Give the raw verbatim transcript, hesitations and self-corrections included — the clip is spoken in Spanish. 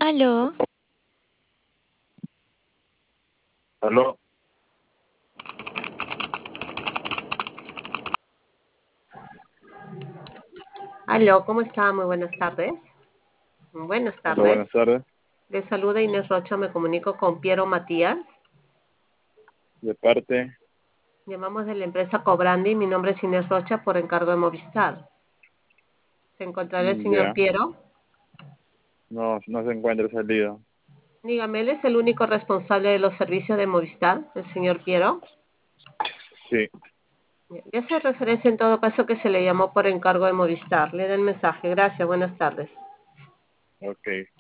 Aló, Aló, Aló, ¿cómo está? Muy buenas tardes. Buenas hola, buenas tardes. tardes. Les saluda Inés Rocha, me comunico con Piero Matías. De parte, Llamamos de la empresa Cobrandi, mi nombre es Inés Rocha por encargo de Movistar. ¿Se encontrará el mm, señor ya, Piero? no, no se encuentra salido. Dígame, ¿él es el único responsable de los servicios de Movistar, el señor Piero? Sí, Ya hace referencia en todo caso que se le llamó por encargo de Movistar. Le da el mensaje. Gracias, buenas tardes. ok.